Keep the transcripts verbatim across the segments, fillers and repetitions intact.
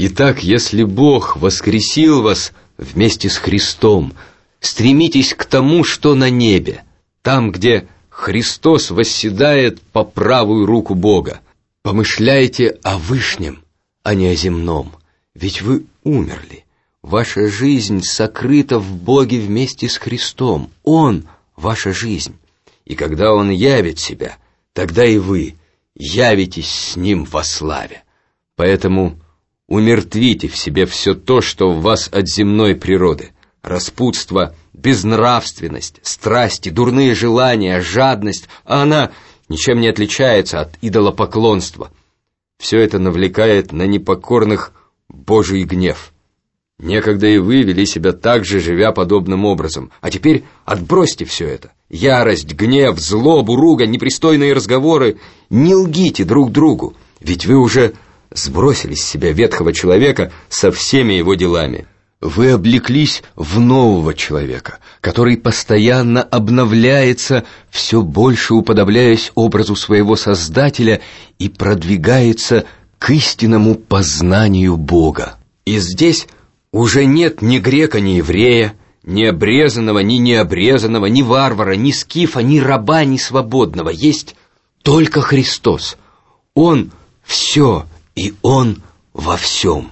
Итак, если Бог воскресил вас вместе с Христом, стремитесь к тому, что на небе, там, где Христос восседает по правую руку Бога. Помышляйте о вышнем, а не о земном, ведь вы умерли. Ваша жизнь сокрыта в Боге вместе с Христом. Он — ваша жизнь. И когда Он явит себя, тогда и вы явитесь с Ним во славе. Поэтому умертвите в себе все то, что в вас от земной природы: распутство, безнравственность, страсти, дурные желания, жадность, а она ничем не отличается от идолопоклонства. Все это навлекает на непокорных Божий гнев. Некогда и вы вели себя так же, живя подобным образом. А теперь отбросьте все это: ярость, гнев, злобу, ругань, непристойные разговоры. Не лгите друг другу, ведь вы уже сбросили с себя ветхого человека со всеми его делами. Вы облеклись в нового человека, который постоянно обновляется, все больше уподобляясь образу своего Создателя и продвигается к истинному познанию Бога. И здесь уже нет ни грека, ни еврея, ни обрезанного, ни необрезанного, ни варвара, ни скифа, ни раба, ни свободного. Есть только Христос. Он все, и Он во всем.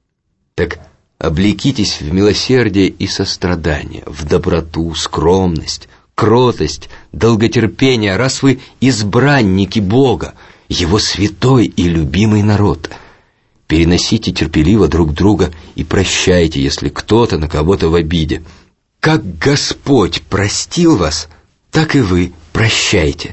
Так облекитесь в милосердие и сострадание, в доброту, скромность, кротость, долготерпение, раз вы избранники Бога, Его святой и любимый народ. Переносите терпеливо друг друга и прощайте, если кто-то на кого-то в обиде. Как Господь простил вас, так и вы прощайте.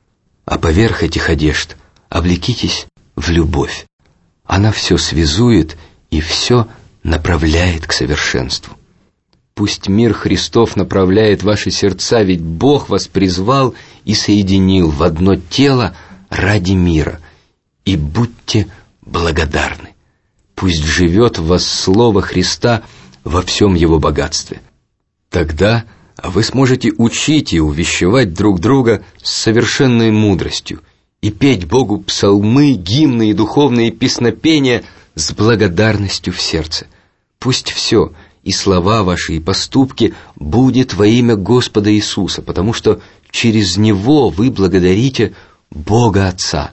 А поверх этих одежд облекитесь в любовь. Она все связует и все направляет к совершенству. Пусть мир Христов направляет ваши сердца, ведь Бог вас призвал и соединил в одно тело ради мира. И будьте благодарны. Пусть живет в вас слово Христа во всем его богатстве. Тогда вы сможете учить и увещевать друг друга с совершенной мудростью и петь Богу псалмы, гимны и духовные песнопения с благодарностью в сердце. Пусть все, и слова ваши, и поступки, будет во имя Господа Иисуса, потому что через Него вы благодарите Бога Отца.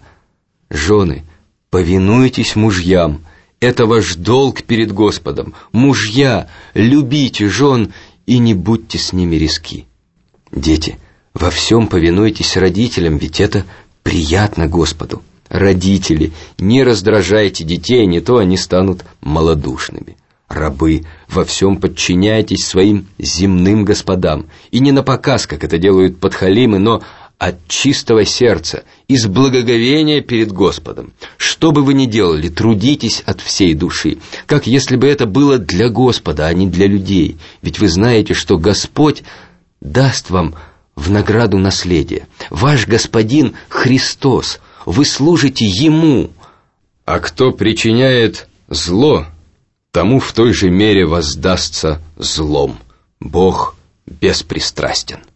Жены, повинуйтесь мужьям, это ваш долг перед Господом. Мужья, любите жен и не будьте с ними резки. Дети, во всем повинуйтесь родителям, ведь это приятно Господу. Родители, не раздражайте детей, не то они станут малодушными. Рабы, во всем подчиняйтесь своим земным господам, и не напоказ, как это делают подхалимы, но от чистого сердца, из благоговения перед Господом. Что бы вы ни делали, трудитесь от всей души, как если бы это было для Господа, а не для людей. Ведь вы знаете, что Господь даст вам в награду наследие. Ваш Господин Христос, вы служите Ему. А кто причиняет зло, тому в той же мере воздастся злом. Бог беспристрастен.